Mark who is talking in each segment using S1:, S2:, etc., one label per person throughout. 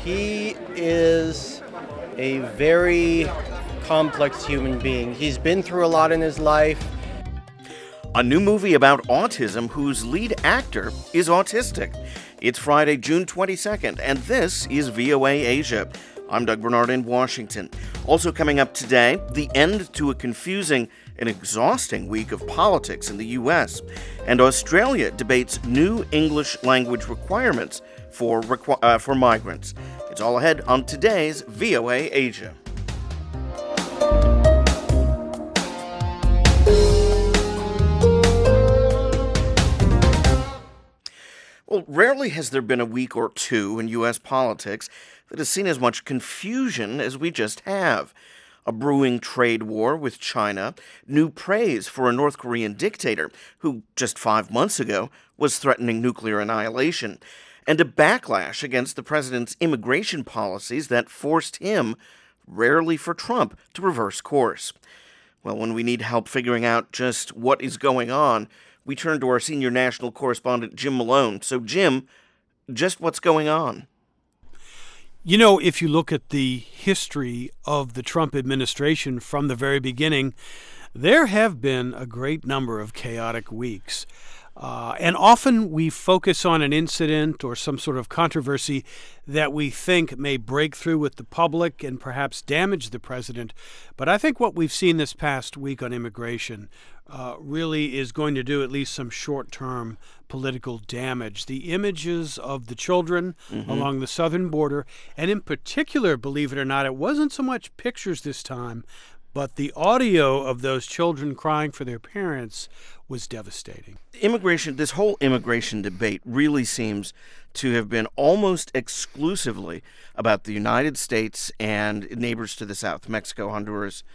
S1: He is a very complex human being. He's been through a lot in his life.
S2: A new movie about autism whose lead actor is autistic. It's Friday, June 22nd, and this is VOA Asia. I'm Doug Bernard in Washington. Also coming up today, the end to a confusing and exhausting week of politics in the U.S. And Australia debates new English language requirements for migrants. It's all ahead on today's VOA Asia. Well, rarely has there been a week or two in U.S. politics that has seen as much confusion as we just have. A brewing trade war with China, new praise for a North Korean dictator who just 5 months ago was threatening nuclear annihilation, and a backlash against the president's immigration policies that forced him, rarely for Trump, to reverse course. Well, when we need help figuring out just what is going on, we turn to our senior national correspondent, Jim Malone. So, Jim, just what's going on?
S3: You know, if you look at the history of the Trump administration from the very beginning, there have been a great number of chaotic weeks. And often we focus on an incident or some sort of controversy that we think may break through with the public and perhaps damage the president. But I think what we've seen this past week on immigration really is going to do at least some short-term political damage. The images of the children along the southern border, and in particular, believe it or not, it wasn't so much pictures this time, but the audio of those children crying for their parents was devastating.
S2: This whole immigration debate really seems to have been almost exclusively about the United States and neighbors to the south, Mexico, Honduras,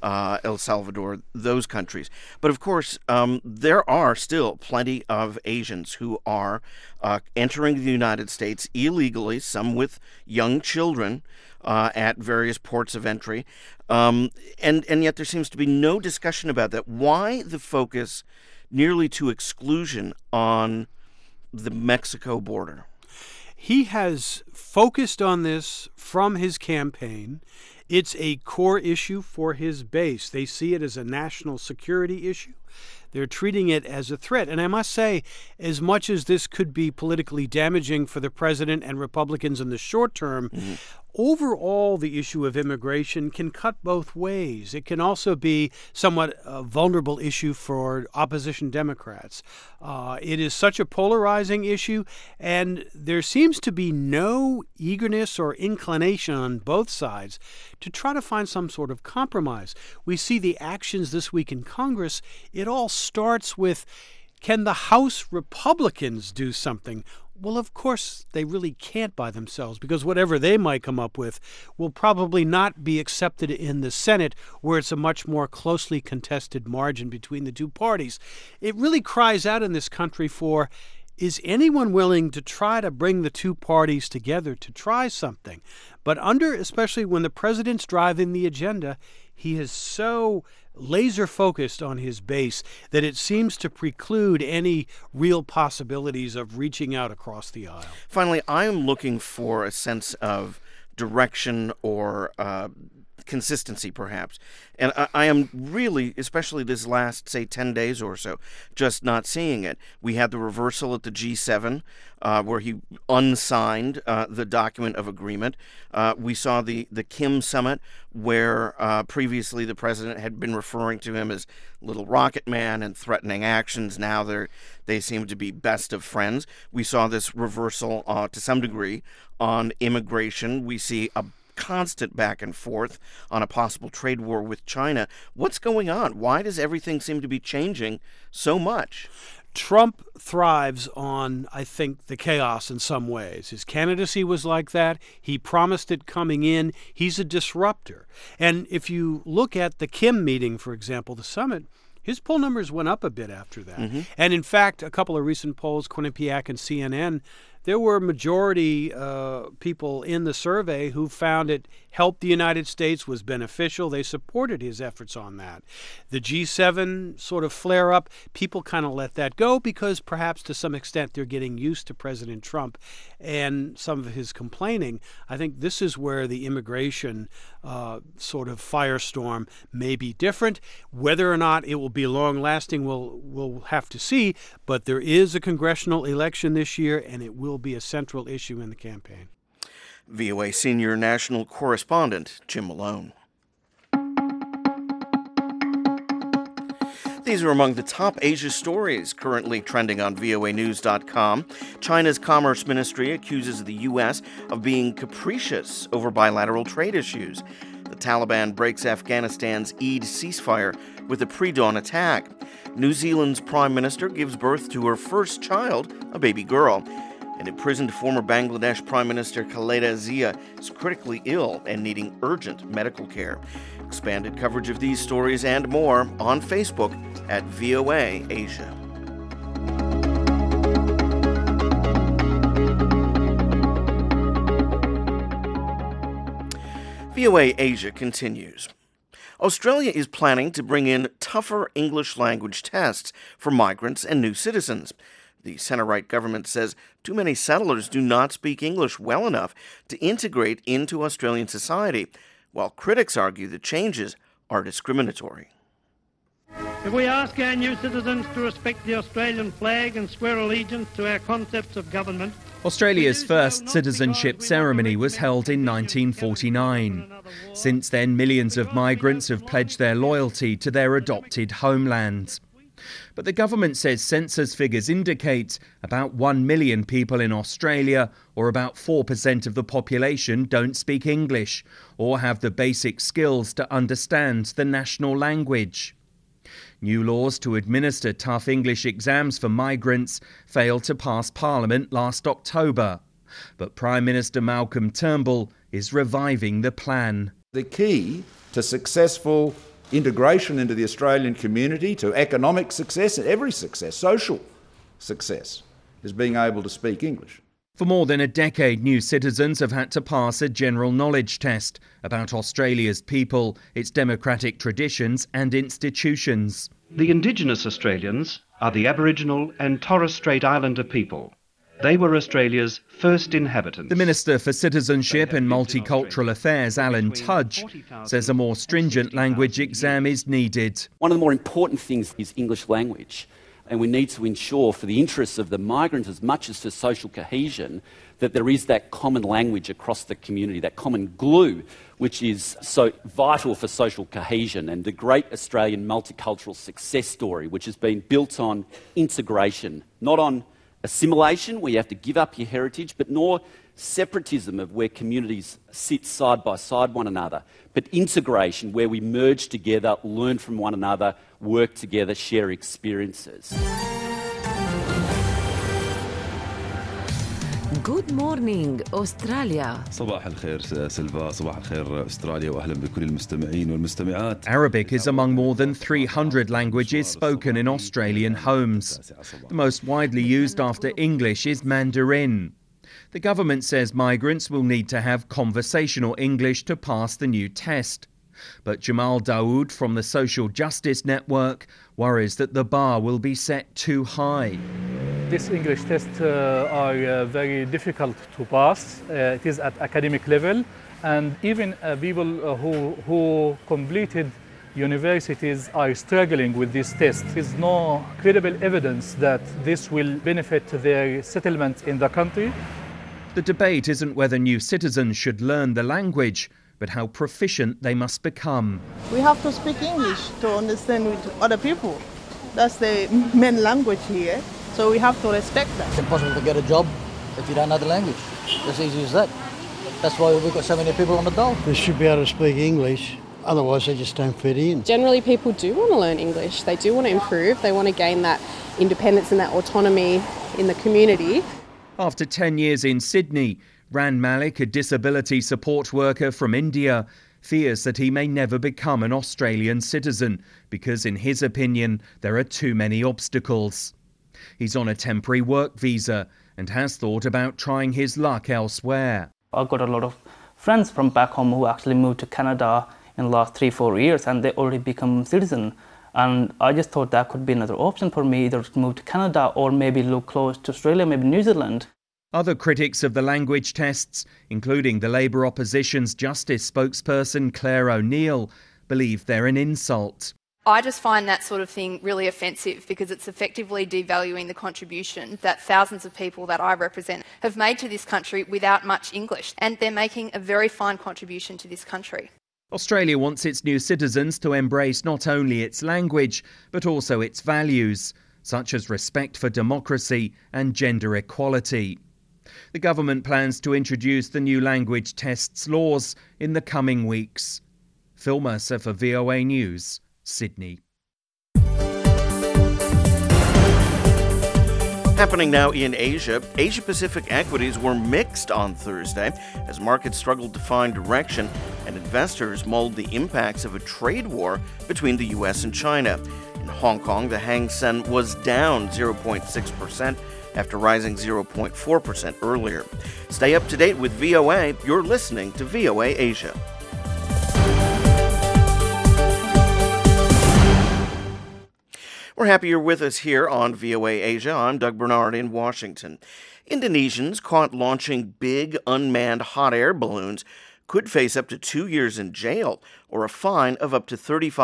S2: El Salvador, those countries. But of course, there are still plenty of Asians who are entering the United States illegally, some with young children at various ports of entry. And yet there seems to be no discussion about that. Why the focus nearly to exclusion on the Mexico border?
S3: He has focused on this from his campaign. It's a core issue for his base. They see it as a national security issue. They're treating it as a threat. And I must say, as much as this could be politically damaging for the president and Republicans in the short term, overall, the issue of immigration can cut both ways. It can also be somewhat a vulnerable issue for opposition Democrats. It is such a polarizing issue, and there seems to be no eagerness or inclination on both sides to try to find some sort of compromise. We see the actions this week in Congress. It all starts with, can the House Republicans do something? Well, of course, they really can't by themselves, because whatever they might come up with will probably not be accepted in the Senate, where it's a much more closely contested margin between the two parties. It really cries out in this country for, is anyone willing to try to bring the two parties together to try something? But especially when the president's driving the agenda, he is so laser focused on his base that it seems to preclude any real possibilities of reaching out across the aisle.
S2: Finally, I am looking for a sense of direction or consistency, perhaps. And I am really, especially this last, say, 10 days or so, just not seeing it. We had the reversal at the G7, where he unsigned the document of agreement. We saw the Kim summit, where previously the president had been referring to him as Little Rocket Man and threatening actions. Now they seem to be best of friends. We saw this reversal to some degree on immigration. We see a constant back and forth on a possible trade war with China. What's going on? Why does everything seem to be changing so much?
S3: Trump thrives on, I think, the chaos in some ways. His candidacy was like that. He promised it coming in. He's a disruptor. And if you look at the Kim meeting, for example, the summit, his poll numbers went up a bit after that. And in fact, a couple of recent polls, Quinnipiac and CNN, there were majority people in the survey who found it helped the United States, was beneficial. They supported his efforts on that. The G7 sort of flare-up, people kind of let that go because perhaps to some extent they're getting used to President Trump and some of his complaining. I think this is where the immigration sort of firestorm may be different. Whether or not it will be long-lasting, we'll have to see, but there is a congressional election this year, and it will be a central issue in the campaign.
S2: VOA senior national correspondent Jim Malone. These are among the top Asia stories currently trending on voanews.com. China's Commerce Ministry accuses the U.S. of being capricious over bilateral trade issues. The Taliban breaks Afghanistan's Eid ceasefire with a pre-dawn attack. New Zealand's Prime Minister gives birth to her first child, a baby girl. And imprisoned former Bangladesh Prime Minister Khaleda Zia is critically ill and needing urgent medical care. Expanded coverage of these stories and more on Facebook at VOA Asia. VOA Asia continues. Australia is planning to bring in tougher English language tests for migrants and new citizens. The centre-right government says too many settlers do not speak English well enough to integrate into Australian society, while critics argue the changes are discriminatory.
S4: If we ask our new citizens to respect the Australian flag and swear allegiance to our concepts of government...
S5: Australia's first citizenship ceremony was held in 1949. Since then, millions of migrants have pledged their loyalty to their adopted homeland. But the government says census figures indicate about 1 million people in Australia, or about 4% of the population, don't speak English or have the basic skills to understand the national language. New laws to administer tough English exams for migrants failed to pass Parliament last October. But Prime Minister Malcolm Turnbull is reviving the plan.
S6: The key to successful integration into the Australian community, to economic success and every success, social success, is being able to speak English.
S5: For more than a decade, new citizens have had to pass a general knowledge test about Australia's people, its democratic traditions and institutions.
S7: The Indigenous Australians are the Aboriginal and Torres Strait Islander people. They were Australia's first inhabitants.
S5: The Minister for Citizenship and Multicultural Affairs, Alan Tudge, says a more stringent language exam is needed.
S8: One of the more important things is English language, and we need to ensure, for the interests of the migrants as much as for social cohesion, that there is that common language across the community, that common glue, which is so vital for social cohesion and the great Australian multicultural success story, which has been built on integration, not on assimilation, where you have to give up your heritage, but nor separatism of where communities sit side by side one another, but integration, where we merge together, learn from one another, work together, share experiences.
S9: Good morning, Australia.
S10: صباح الخير سيلفا، صباح الخير أستراليا، وأهلا بكل المستمعين والمستمعات.
S5: Arabic is among more than 300 languages spoken in Australian homes. The most widely used after English is Mandarin. The government says migrants will need to have conversational English to pass the new test. But Jamal Dawood from the Social Justice Network worries that the bar will be set too high.
S11: This English tests are very difficult to pass. It is at academic level, and even people who completed universities are struggling with this test. There is no credible evidence that this will benefit their settlement in the country.
S5: The debate isn't whether new citizens should learn the language, but how proficient they must become.
S12: We have to speak English to understand with other people. That's the main language here, so we have to respect that.
S13: It's impossible to get a job if you don't know the language. As easy as that. That's why we've got so many people on the dole.
S14: They should be able to speak English, otherwise they just don't fit in.
S15: Generally people do want to learn English. They do want to improve. They want to gain that independence and that autonomy in the community.
S5: After 10 years in Sydney, Ran Malik, a disability support worker from India, fears that he may never become an Australian citizen because, in his opinion, there are too many obstacles. He's on a temporary work visa and has thought about trying his luck elsewhere.
S16: I've got a lot of friends from back home who actually moved to Canada in the last 3-4 years, and they already become citizen. And I just thought that could be another option for me, either to move to Canada or maybe look close to Australia, maybe New Zealand.
S5: Other critics of the language tests, including the Labour opposition's justice spokesperson Claire O'Neill, believe they're an insult.
S17: I just find that sort of thing really offensive because it's effectively devaluing the contribution that thousands of people that I represent have made to this country without much English, and they're making a very fine contribution to this country.
S5: Australia wants its new citizens to embrace not only its language, but also its values, such as respect for democracy and gender equality. The government plans to introduce the new language tests laws in the coming weeks. Phil Mercer for VOA News, Sydney.
S2: Happening now in Asia, Asia-Pacific equities were mixed on Thursday as markets struggled to find direction and investors mulled the impacts of a trade war between the U.S. and China. In Hong Kong, the Hang Seng was down 0.6% after rising 0.4% earlier. Stay up to date with VOA. You're listening to VOA Asia. We're happy you're with us here on VOA Asia. I'm Doug Bernard in Washington. Indonesians caught launching big unmanned hot air balloons could face up to 2 years in jail or a fine of up to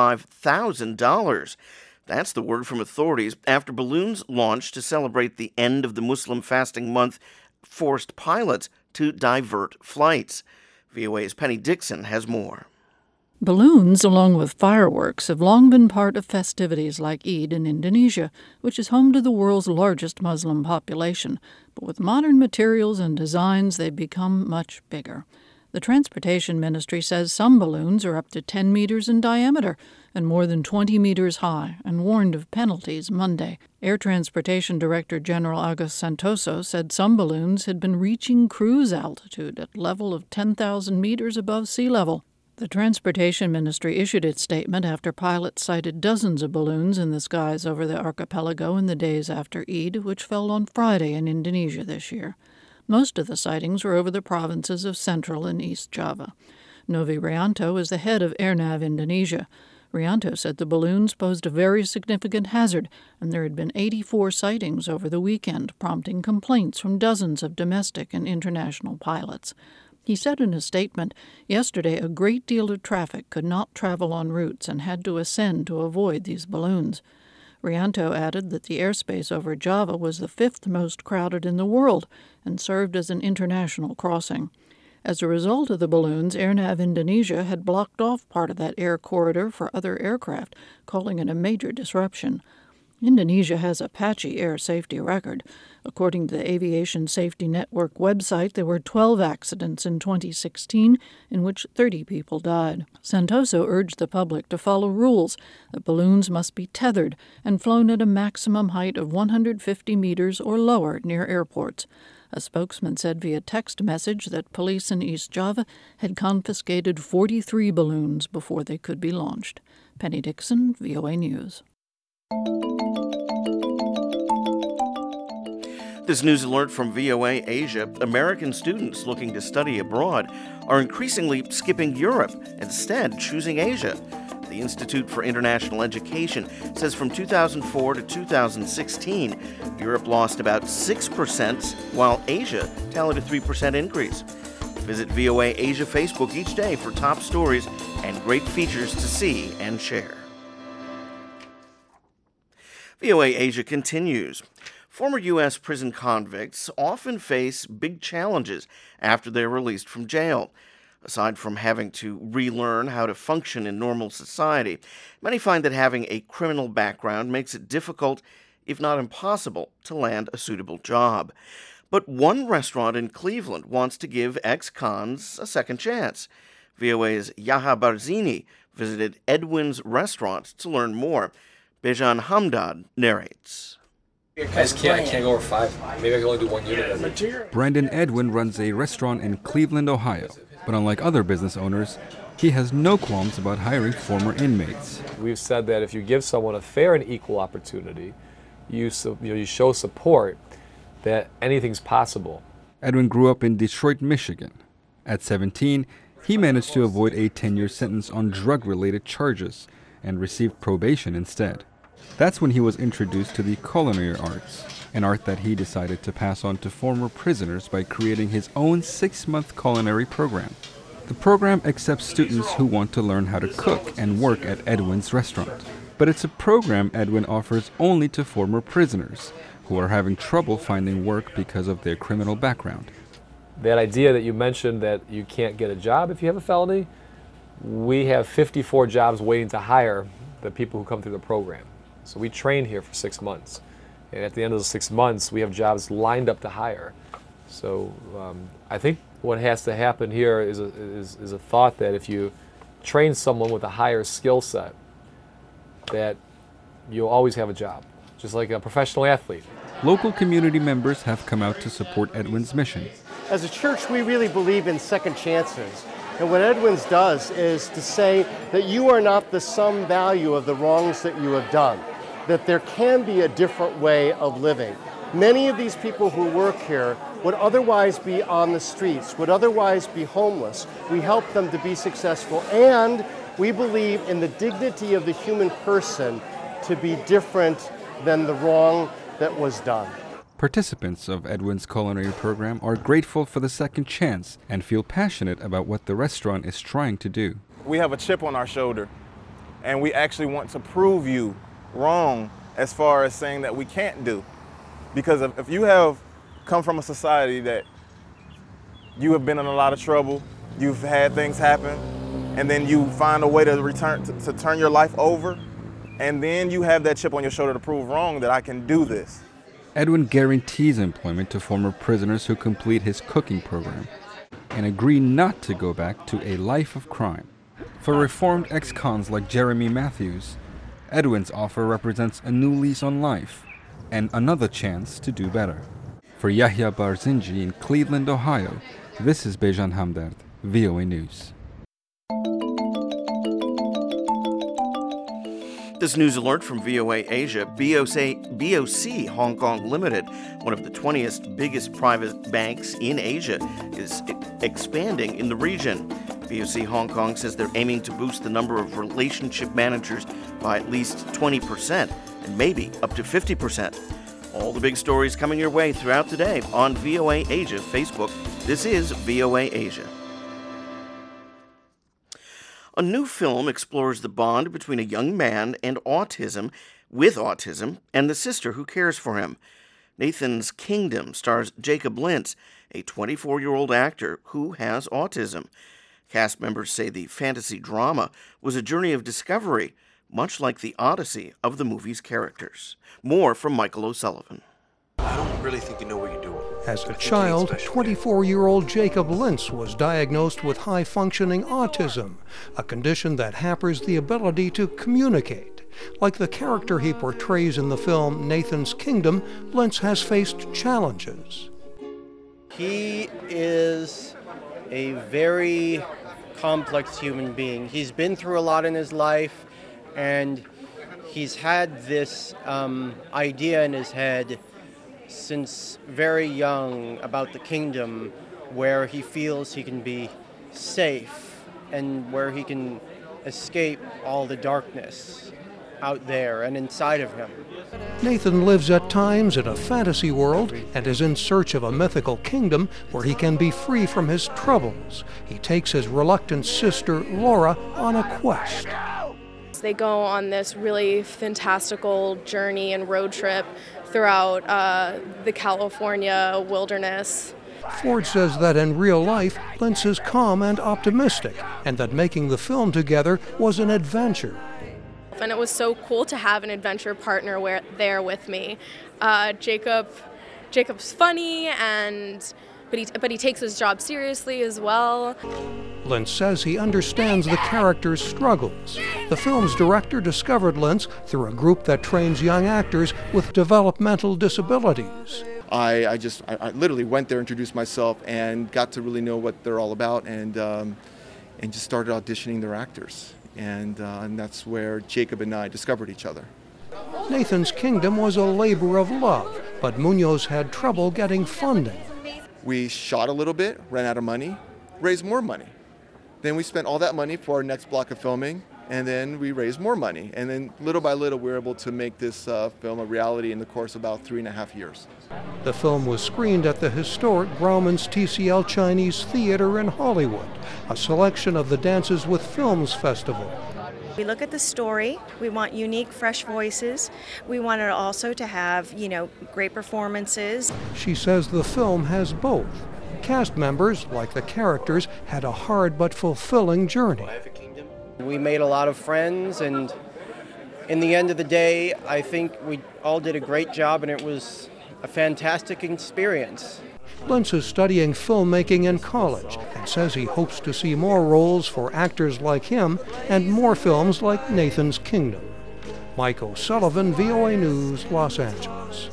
S2: $35,000. That's the word from authorities after balloons launched to celebrate the end of the Muslim fasting month forced pilots to divert flights. VOA's Penny Dixon has more.
S18: Balloons, along with fireworks, have long been part of festivities like Eid in Indonesia, which is home to the world's largest Muslim population. But with modern materials and designs, they've become much bigger. The Transportation Ministry says some balloons are up to 10 meters in diameter and more than 20 meters high, and warned of penalties Monday. Air Transportation Director General Agus Santoso said some balloons had been reaching cruise altitude at a level of 10,000 meters above sea level. The Transportation Ministry issued its statement after pilots sighted dozens of balloons in the skies over the archipelago in the days after Eid, which fell on Friday in Indonesia this year. Most of the sightings were over the provinces of Central and East Java. Novi Rianto is the head of Airnav Indonesia. Rianto said the balloons posed a very significant hazard, and there had been 84 sightings over the weekend, prompting complaints from dozens of domestic and international pilots. He said in a statement, yesterday a great deal of traffic could not travel on routes and had to ascend to avoid these balloons. Rianto added that the airspace over Java was the 5th most crowded in the world and served as an international crossing. As a result of the balloons, Airnav Indonesia had blocked off part of that air corridor for other aircraft, calling it a major disruption. Indonesia has a patchy air safety record. According to the Aviation Safety Network website, there were 12 accidents in 2016, in which 30 people died. Santoso urged the public to follow rules that balloons must be tethered and flown at a maximum height of 150 meters or lower near airports. A spokesman said via text message that police in East Java had confiscated 43 balloons before they could be launched. Penny Dixon, VOA News.
S2: This news alert from VOA Asia. American students looking to study abroad are increasingly skipping Europe, instead choosing Asia. The Institute for International Education says from 2004 to 2016, Europe lost about 6%, while Asia tallied a 3% increase. Visit VOA Asia Facebook each day for top stories and great features to see and share. VOA Asia continues. Former U.S. prison convicts often face big challenges after they're released from jail. Aside from having to relearn how to function in normal society, many find that having a criminal background makes it difficult, if not impossible, to land a suitable job. But one restaurant in Cleveland wants to give ex-cons a second chance. VOA's Yaha Barzini visited Edwin's restaurant to learn more. Bejan Hamdad narrates.
S19: I can't go over 5. Maybe I can only do 1 unit.
S20: Brandon Edwin runs a restaurant in Cleveland, Ohio. But unlike other business owners, he has no qualms about hiring former inmates.
S19: We've said that if you give someone a fair and equal opportunity, you show support, that anything's possible.
S20: Edwin grew up in Detroit, Michigan, At 17, he managed to avoid a 10-year sentence on drug-related charges and received probation instead. That's when he was introduced to the culinary arts, an art that he decided to pass on to former prisoners by creating his own 6-month culinary program. The program accepts students who want to learn how to cook and work at Edwin's restaurant. But it's a program Edwin offers only to former prisoners who are having trouble finding work because of their criminal background.
S19: That idea that you mentioned that you can't get a job if you have a felony, we have 54 jobs waiting to hire the people who come through the program. So we train here for 6 months. And at the end of the 6 months, we have jobs lined up to hire. So I think what has to happen here is a thought that if you train someone with a higher skill set, that you'll always have a job, just like a professional athlete.
S20: Local community members have come out to support Edwin's mission.
S1: As a church, we really believe in second chances. And what Edwin's does is to say that you are not the sum value of the wrongs that you have done, that there can be a different way of living. Many of these people who work here would otherwise be on the streets, would otherwise be homeless. We help them to be successful, and we believe in the dignity of the human person to be different than the wrong that was done.
S20: Participants of Edwin's culinary program are grateful for the second chance and feel passionate about what the restaurant is trying to do.
S21: We have a chip on our shoulder, and we actually want to prove you wrong as far as saying that we can't do. Because if you have come from a society that you have been in a lot of trouble, you've had things happen, and then you find a way to turn your life over, and then you have that chip on your shoulder to prove wrong that I can do this.
S20: Edwin guarantees employment to former prisoners who complete his cooking program and agree not to go back to a life of crime. For reformed ex-cons like Jeremy Matthews, Edwin's offer represents a new lease on life and another chance to do better. For Yahya Barzinji in Cleveland, Ohio, this is Bejan Hamdard, VOA News.
S2: This news alert from VOA Asia. BOC Hong Kong Limited, one of the 20th biggest private banks in Asia, is expanding in the region. BOC Hong Kong says they're aiming to boost the number of relationship managers by at least 20% and maybe up to 50%. All the big stories coming your way throughout the day on VOA Asia Facebook. This is VOA Asia. A new film explores the bond between a young man with autism and the sister who cares for him. Nathan's Kingdom stars Jacob Lentz, a 24-year-old actor who has autism. Cast members say the fantasy drama was a journey of discovery, much like the odyssey of the movie's characters. More from Michael O'Sullivan.
S22: I don't really think you know what you're doing.
S23: As a child, 24-year-old Jacob Lentz was diagnosed with high-functioning autism, a condition that hampers the ability to communicate. Like the character he portrays in the film Nathan's Kingdom, Lentz has faced challenges.
S1: He is a very complex human being. He's been through a lot in his life, and he's had this idea in his head since very young about the kingdom, where he feels he can be safe and where he can escape all the darkness out there and inside of him.
S23: Nathan lives at times in a fantasy world and is in search of a mythical kingdom where he can be free from his troubles. He takes his reluctant sister, Laura, on a quest.
S15: They go on this really fantastical journey and road trip throughout the California wilderness.
S23: Ford says that in real life, Lentz is calm and optimistic, and that making the film together was an adventure.
S15: And it was so cool to have an adventure partner there with me. Jacob's funny, but he takes his job seriously as well.
S23: Lentz says he understands the character's struggles. The film's director discovered Lentz through a group that trains young actors with developmental disabilities.
S24: I literally went there, introduced myself, and got to really know what they're all about, and just started auditioning their actors. And that's where Jacob and I discovered each other.
S23: Nathan's Kingdom was a labor of love, but Munoz had trouble getting funding.
S24: We shot a little bit, ran out of money, raise more money. Then we spent all that money for our next block of filming, and then we raised more money. And then little by little, we were able to make this film a reality in the course of about 3.5 years.
S23: The film was screened at the historic Grauman's TCL Chinese Theater in Hollywood, a selection of the Dances with Films Festival.
S3: We look at the story. We want unique, fresh voices. We want it also to have, great performances.
S23: She says the film has both. Cast members, like the characters, had a hard but fulfilling journey.
S4: We made a lot of friends, and in the end of the day, I think we all did a great job, and it was a fantastic experience.
S23: Lentz is studying filmmaking in college and says he hopes to see more roles for actors like him and more films like Nathan's Kingdom. Mike O'Sullivan, VOA News, Los Angeles.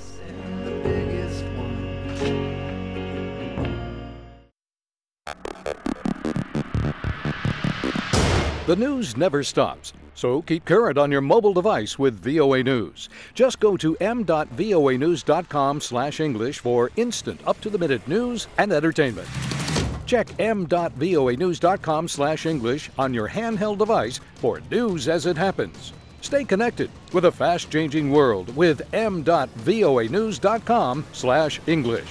S6: The news never stops, so keep current on your mobile device with VOA News. Just go to m.voanews.com/English for instant, up-to-the-minute news and entertainment. Check m.voanews.com/English on your handheld device for news as it happens. Stay connected with a fast-changing world with m.voanews.com/English.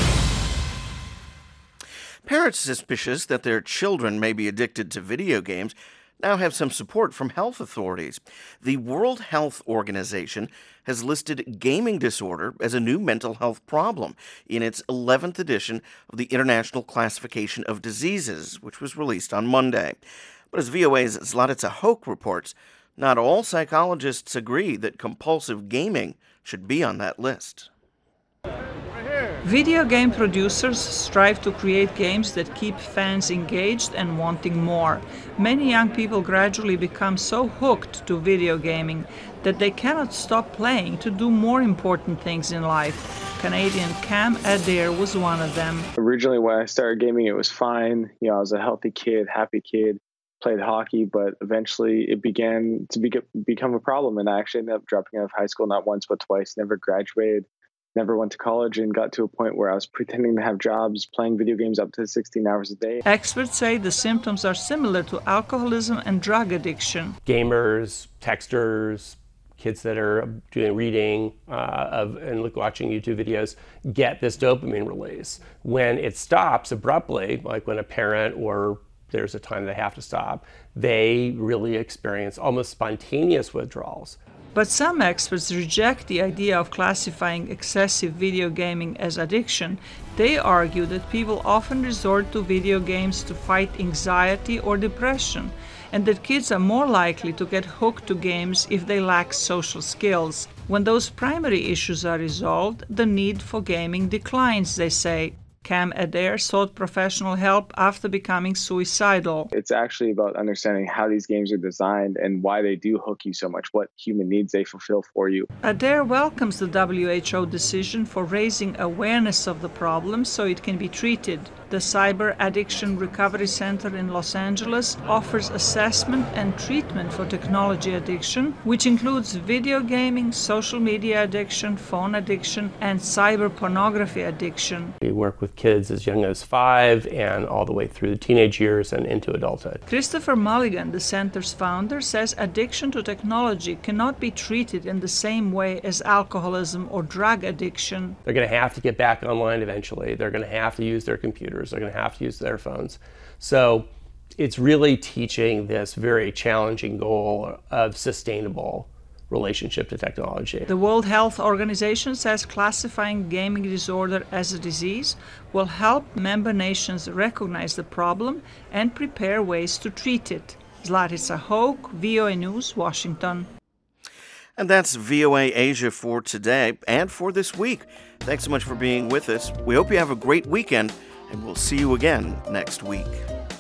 S2: Parents suspicious that their children may be addicted to video games now have some support from health authorities. The World Health Organization has listed gaming disorder as a new mental health problem in its 11th edition of the International Classification of Diseases, which was released on Monday. But as VOA's Zlatica Hoke reports, not all psychologists agree that compulsive gaming should be on that list.
S7: Video game producers strive to create games that keep fans engaged and wanting more. Many young people gradually become so hooked to video gaming that they cannot stop playing to do more important things in life. Canadian Cam Adair was one of them.
S25: Originally, when I started gaming, it was fine. I was a healthy kid, happy kid, played hockey, but eventually it began to become a problem, and I actually ended up dropping out of high school not once but twice, never graduated. Never went to college, and got to a point where I was pretending to have jobs, playing video games up to 16 hours a day.
S7: Experts say the symptoms are similar to alcoholism and drug addiction.
S26: Gamers, texters, kids that are doing reading and watching YouTube videos get this dopamine release. When it stops abruptly, like when a parent or there's a time they have to stop, they really experience almost spontaneous withdrawals.
S7: But some experts reject the idea of classifying excessive video gaming as addiction. They argue that people often resort to video games to fight anxiety or depression, and that kids are more likely to get hooked to games if they lack social skills. When those primary issues are resolved, the need for gaming declines, they say. Cam Adair sought professional help after becoming suicidal.
S25: It's actually about understanding how these games are designed and why they do hook you so much, what human needs they fulfill for you.
S7: Adair welcomes the WHO decision for raising awareness of the problem so it can be treated. The Cyber Addiction Recovery Center in Los Angeles offers assessment and treatment for technology addiction, which includes video gaming, social media addiction, phone addiction, and cyber pornography addiction.
S26: We work with kids as young as 5 and all the way through the teenage years and into adulthood.
S7: Christopher Mulligan, the center's founder, says addiction to technology cannot be treated in the same way as alcoholism or drug addiction.
S26: They're going to have to get back online eventually. They're going to have to use their computers. They're going to have to use their phones. So it's really teaching this very challenging goal of sustainable relationship to technology.
S7: The World Health Organization says classifying gaming disorder as a disease will help member nations recognize the problem and prepare ways to treat it. Zlatica Hoke, VOA News, Washington.
S2: And that's VOA Asia for today and for this week. Thanks so much for being with us. We hope you have a great weekend, and we'll see you again next week.